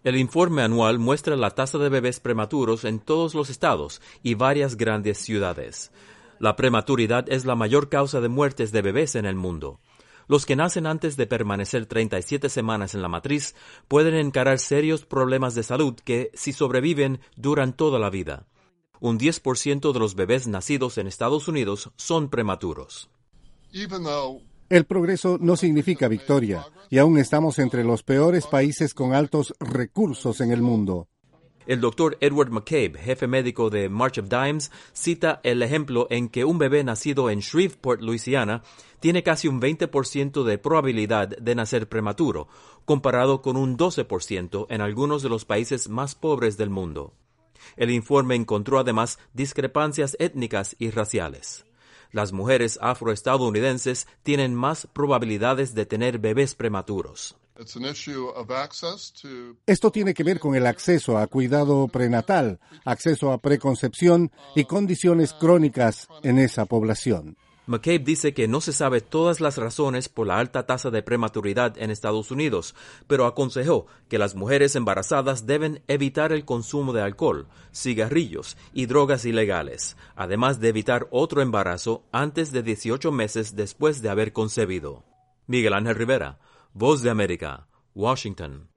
El informe anual muestra la tasa de bebés prematuros en todos los estados y varias grandes ciudades. La prematuridad es la mayor causa de muertes de bebés en el mundo. Los que nacen antes de permanecer 37 semanas en la matriz pueden encarar serios problemas de salud que, si sobreviven, duran toda la vida. Un 10% de los bebés nacidos en Estados Unidos son prematuros. El progreso no significa victoria, y aún estamos entre los peores países con altos recursos en el mundo. El doctor Edward McCabe, jefe médico de March of Dimes, cita el ejemplo en que un bebé nacido en Shreveport, Luisiana, tiene casi un 20% de probabilidad de nacer prematuro, comparado con un 12% en algunos de los países más pobres del mundo. El informe encontró además discrepancias étnicas y raciales. Las mujeres afroestadounidenses tienen más probabilidades de tener bebés prematuros. Esto tiene que ver con el acceso a cuidado prenatal, acceso a preconcepción y condiciones crónicas en esa población. McCabe dice que no se sabe todas las razones por la alta tasa de prematuridad en Estados Unidos, pero aconsejó que las mujeres embarazadas deben evitar el consumo de alcohol, cigarrillos y drogas ilegales, además de evitar otro embarazo antes de 18 meses después de haber concebido. Miguel Ángel Rivera, Voz de América, Washington.